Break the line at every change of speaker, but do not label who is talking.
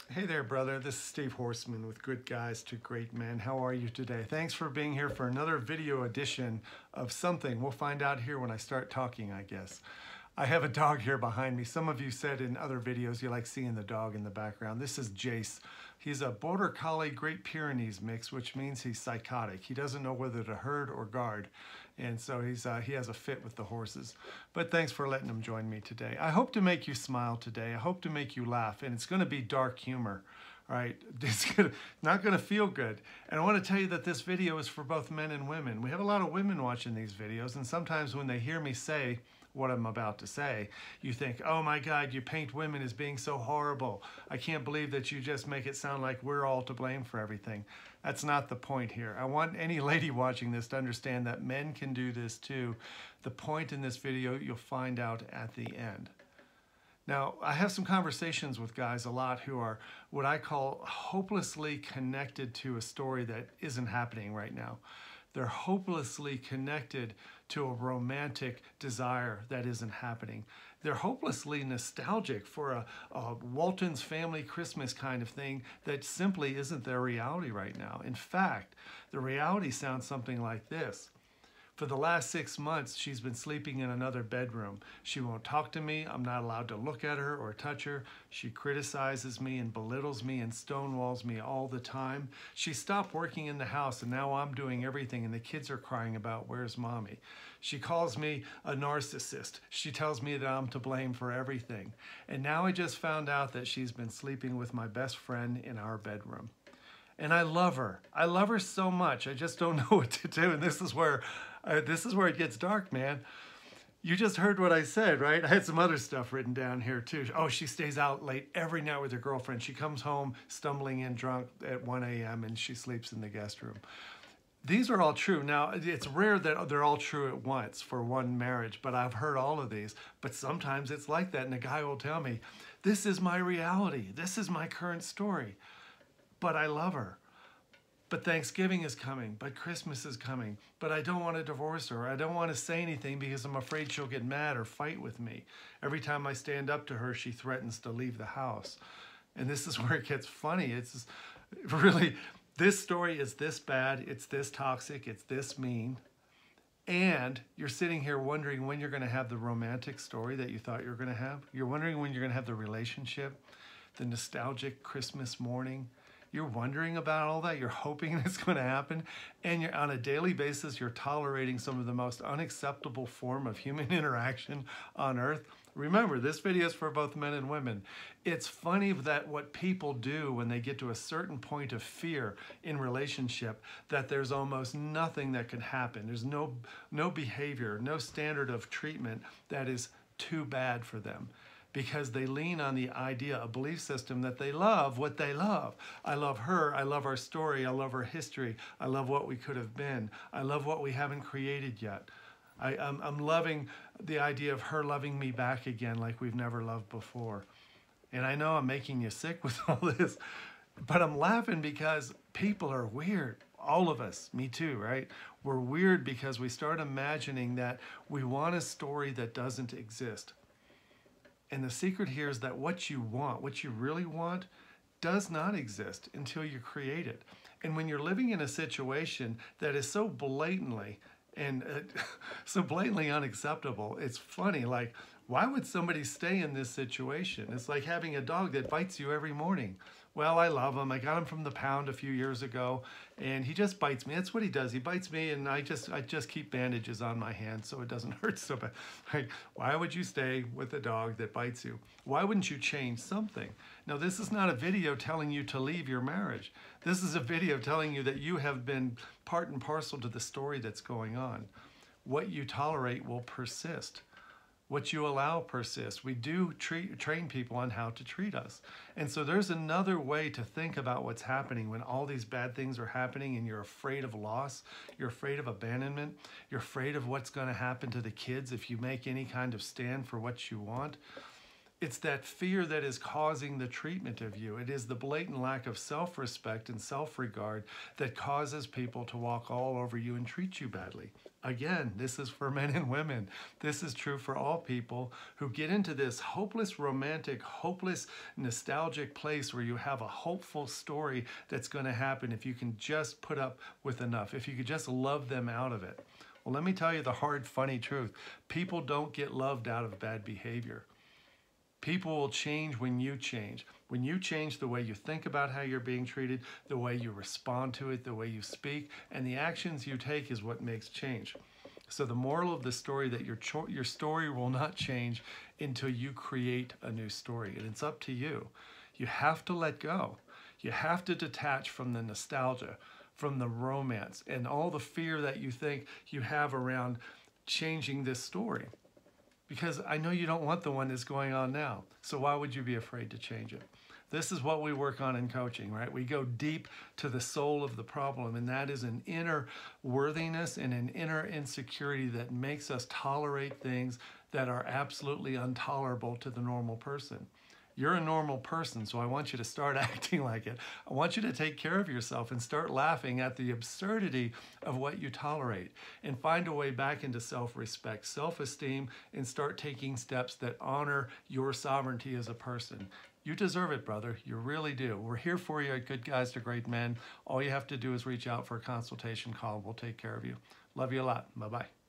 Hey there, brother. This is Steve Horseman with Good Guys to Great Men. How are you today? Thanks for being here for another video edition of something. We'll find out here when I start talking, I guess. I have a dog here behind me. Some of you said in other videos you like seeing the dog in the background. This is Jace. He's a Border Collie Great Pyrenees mix, which means he's psychotic. He doesn't know whether to herd or guard. And so he has a fit with the horses. But thanks for letting him join me today. I hope to make you smile today. I hope to make you laugh. And it's going to be dark humor. All right, it's not going to feel good. And I want to tell you that this video is for both men and women. We have a lot of women watching these videos. And sometimes when they hear me say what I'm about to say, you think, oh my God, you paint women as being so horrible. I can't believe that you just make it sound like we're all to blame for everything. That's not the point here. I want any lady watching this to understand that men can do this too. The point in this video you'll find out at the end. Now, I have some conversations with guys a lot who are what I call hopelessly connected to a story that isn't happening right now. They're hopelessly connected to a romantic desire that isn't happening. They're hopelessly nostalgic for a Walton's Family Christmas kind of thing that simply isn't their reality right now. In fact, the reality sounds something like this. For the last 6 months, she's been sleeping in another bedroom. She won't talk to me. I'm not allowed to look at her or touch her. She criticizes me and belittles me and stonewalls me all the time. She stopped working in the house and now I'm doing everything and the kids are crying about where's mommy. She calls me a narcissist. She tells me that I'm to blame for everything. And now I just found out that she's been sleeping with my best friend in our bedroom. And I love her. I love her so much. I just don't know what to do. And this is where it gets dark, man. You just heard what I said, right? I had some other stuff written down here too. Oh, she stays out late every night with her girlfriend. She comes home stumbling in drunk at 1 a.m. and she sleeps in the guest room. These are all true. Now, it's rare that they're all true at once for one marriage, but I've heard all of these. But sometimes it's like that, and a guy will tell me, this is my reality. This is my current story. But I love her. But Thanksgiving is coming, but Christmas is coming, but I don't want to divorce her. I don't want to say anything because I'm afraid she'll get mad or fight with me. Every time I stand up to her, she threatens to leave the house. And this is where it gets funny. It's really, this story is this bad, it's this toxic, it's this mean. And you're sitting here wondering when you're going to have the romantic story that you thought you were going to have. You're wondering when you're going to have the relationship, the nostalgic Christmas morning. You're wondering about all that. You're hoping it's going to happen. And you're on a daily basis, you're tolerating some of the most unacceptable form of human interaction on earth. Remember, this video is for both men and women. It's funny that what people do when they get to a certain point of fear in relationship, that there's almost nothing that can happen. There's no behavior, no standard of treatment that is too bad for them, because they lean on the idea, a belief system that they love what they love. I love her, I love our story, I love our history, I love what we could have been, I love what we haven't created yet. I'm loving the idea of her loving me back again like we've never loved before. And I know I'm making you sick with all this, but I'm laughing because people are weird. All of us, me too, right? We're weird because we start imagining that we want a story that doesn't exist. And the secret here is that what you want, what you really want, does not exist until you create it. And when you're living in a situation that is so blatantly and so blatantly unacceptable, it's funny. Like, why would somebody stay in this situation? It's like having a dog that bites you every morning. Well, I love him. I got him from the pound a few years ago, and he just bites me. That's what he does. He bites me, and I just keep bandages on my hands so it doesn't hurt so bad. Like, why would you stay with a dog that bites you? Why wouldn't you change something? Now, this is not a video telling you to leave your marriage. This is a video telling you that you have been part and parcel to the story that's going on. What you tolerate will persist. What you allow persists. We do train people on how to treat us. And so there's another way to think about what's happening when all these bad things are happening and you're afraid of loss, you're afraid of abandonment, you're afraid of what's going to happen to the kids if you make any kind of stand for what you want. It's that fear that is causing the treatment of you. It is the blatant lack of self-respect and self-regard that causes people to walk all over you and treat you badly. Again, this is for men and women. This is true for all people who get into this hopeless romantic, hopeless nostalgic place where you have a hopeful story that's going to happen if you can just put up with enough, if you could just love them out of it. Well, let me tell you the hard, funny truth. People don't get loved out of bad behavior. People will change when you change. When you change the way you think about how you're being treated, the way you respond to it, the way you speak, and the actions you take is what makes change. So the moral of the story that your story will not change until you create a new story. And it's up to you. You have to let go. You have to detach from the nostalgia, from the romance, and all the fear that you think you have around changing this story. Because I know you don't want the one that's going on now. So why would you be afraid to change it? This is what we work on in coaching, right? We go deep to the soul of the problem, and that is an inner worthiness and an inner insecurity that makes us tolerate things that are absolutely intolerable to the normal person. You're a normal person, so I want you to start acting like it. I want you to take care of yourself and start laughing at the absurdity of what you tolerate and find a way back into self-respect, self-esteem, and start taking steps that honor your sovereignty as a person. You deserve it, brother. You really do. We're here for you at Good Guys to Great Men. All you have to do is reach out for a consultation call. We'll take care of you. Love you a lot. Bye-bye.